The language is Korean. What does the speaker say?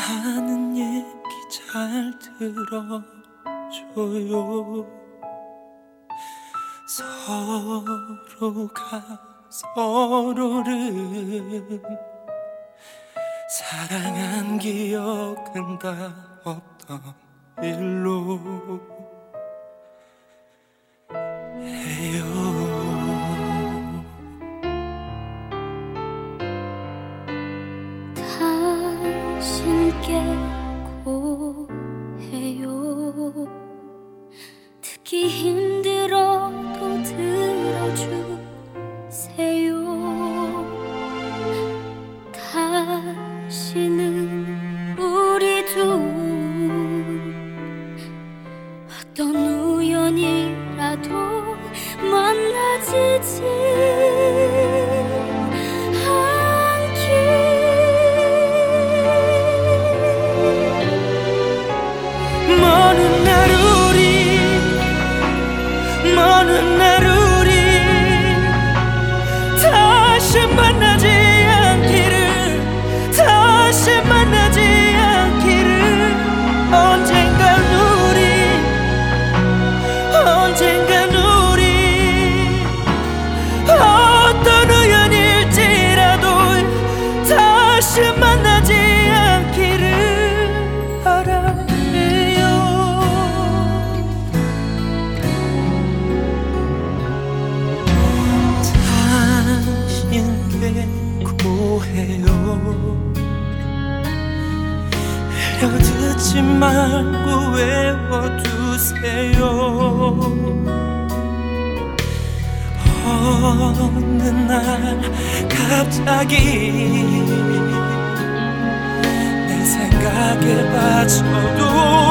하는 얘기 잘 들어줘요. 서로가 서로를 사랑한 기억은 다 없던 일로 해요. 당신께 고해요. 듣기 힘들어도 들어주세요. 다시는 우리도 어떤 우연이라도 만나지지 먼 날 우리 다시 만나지 않기를, 다시 만나지 않기를. 언젠간 우리 어떤 우연일지라도 다시 만나지 않기를 바라요. 당신께 고해요. 헤어지지 말고 외워두세요. 어느 날 갑자기 내 생각에 빠져도